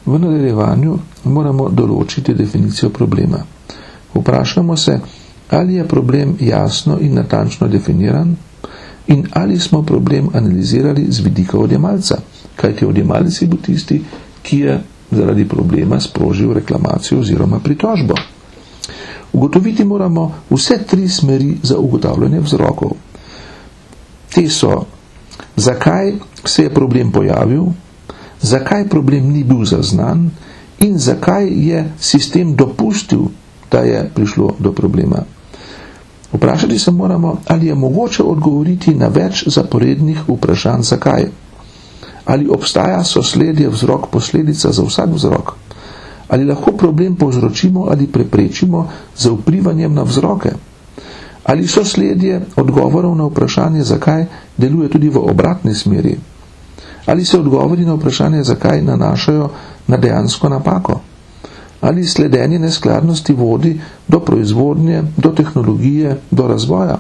V nadaljevanju moramo določiti definicijo problema. Vprašamo se, ali je problem jasno in natančno definiran in ali smo problem analizirali z vidika odjemalca, kajti odjemalec je bil tisti, ki je zaradi problema sprožil reklamacijo oziroma pritožbo. Ugotoviti moramo vse 3 smeri za ugotavljanje vzrokov. Te so, zakaj se je problem pojavil, zakaj problem ni bil zaznan in zakaj je sistem dopustil, da je prišlo do problema. Vprašati se moramo, ali je mogoče odgovoriti na več zaporednih vprašanj zakaj. Ali obstaja sosledje vzrok-posledica za vsak vzrok? Ali lahko problem povzročimo ali preprečimo z vplivanjem na vzroke? Ali sosledje odgovorov na vprašanje zakaj deluje tudi v obratni smeri? Ali se odgovori na vprašanje zakaj nanašajo na dejansko napako? Ali sledenje neskladnosti vodi do proizvodnje, do tehnologije, do razvoja?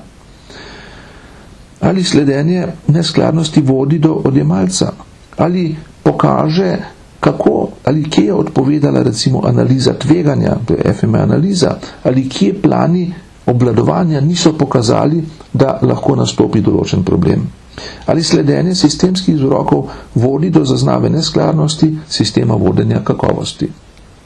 Ali sledenje neskladnosti vodi do odjemalca? Ali pokaže, kako ali kje je odpovedala recimo analiza tveganja, to je FME analiza, ali kje plani obvladovanja niso pokazali, da lahko nastopi določen problem. Ali sledenje sistemskih vzrokov vodi do zaznave neskladnosti sistema vodenja kakovosti.